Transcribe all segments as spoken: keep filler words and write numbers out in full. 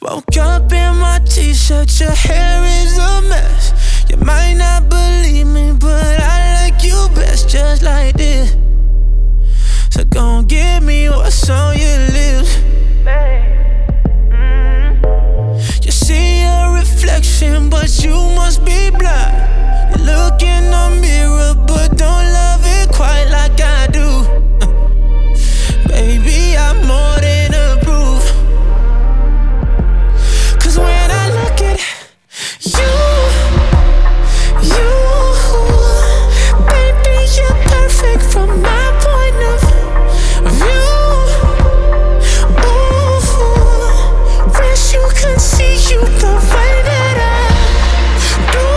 Woke up in my t-shirt, your hair is a mess. You might not believe me, but I like you best just like this. So gon' give me what's on your lips. You see a reflection, but you must be blind. You look in the mirror, but don't love it quite like I do. Baby, I'm more than approve. Cause when I look at you, you, baby, you're perfect from my point of view. Ooh, wish you could see you the way that I do.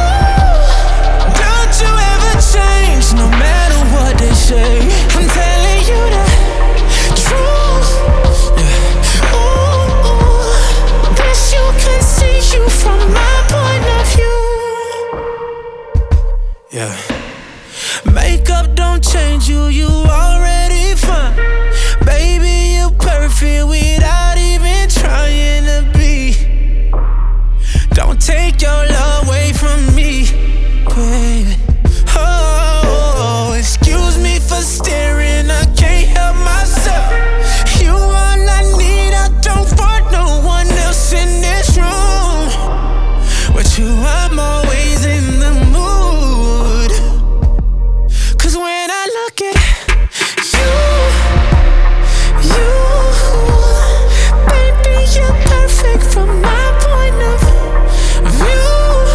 Don't you ever change, no matter what they say. I'm telling you the truth. Yeah. Ooh, ooh, wish you could see you from my point of view. Yeah. Makeup don't change you, you already fine. Baby, you're perfect without even trying to be. Don't take your love away from me, baby. Oh, excuse me for staring, I can't help myself. You all I need, I don't want no one else in this room. With you, I'm always in the mood. Cause when I look at you, you, baby, you're perfect from my point of view.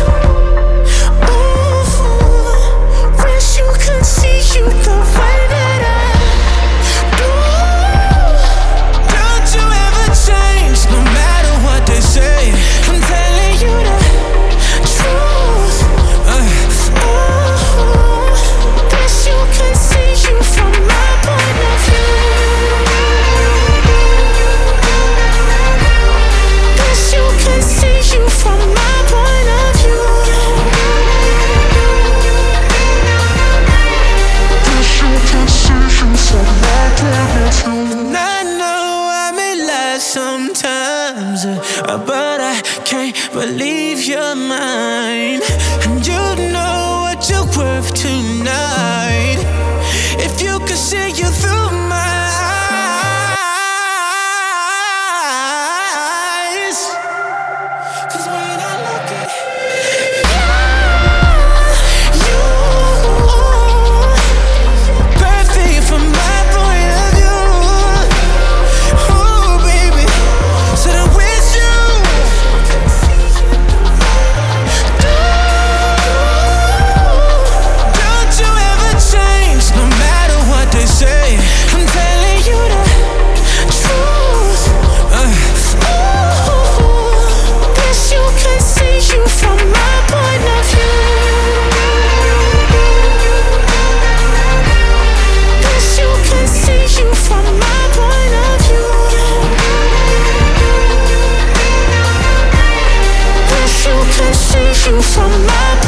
Ooh, wish you could see you the way that I do. Don't you ever change, no matter what they say. I'm telling you the truth. Uh, ooh, wish you could see you from my point of view. Wish you could see you from my point of view. Wish you could see you from my point of view. And I know I may lie sometimes, uh, but I can't believe you're mine. And you know what you're worth tonight. If you could see you through my eyes. Cause when I look at you, perfect from my point of view. Oh, baby, said I wish you do. Don't you ever change, no matter what they say. I'm telling you the truth. Uh, ooh, wish you could see you from my point of view. Wish you could see you from my point of view. Wish you could see you from my